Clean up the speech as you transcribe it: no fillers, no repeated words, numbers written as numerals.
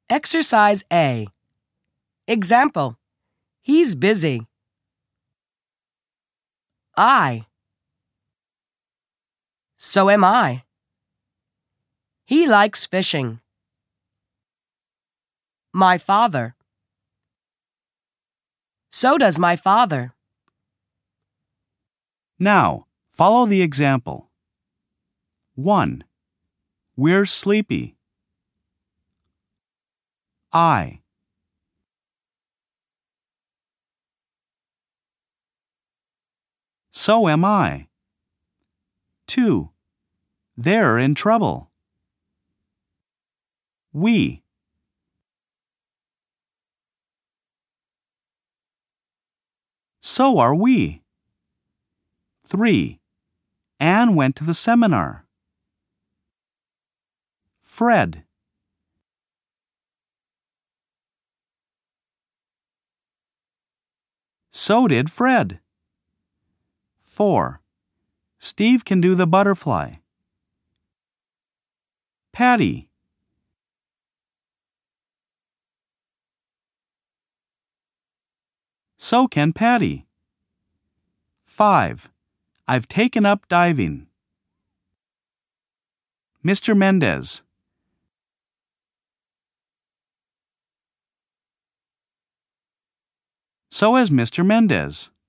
Exercise A. Example. He's busy. I. So am I. He likes fishing. My father. So does my father. Now, follow the example. 1. We're sleepy. I. So am I. 2. They're in trouble. We. So are we. 3. Anne went to the seminar. Fred. So did Fred. 4. Steve can do the butterfly. Patty. So can Patty. 5. I've taken up diving. Mr. Mendez. So has Mr. Mendez.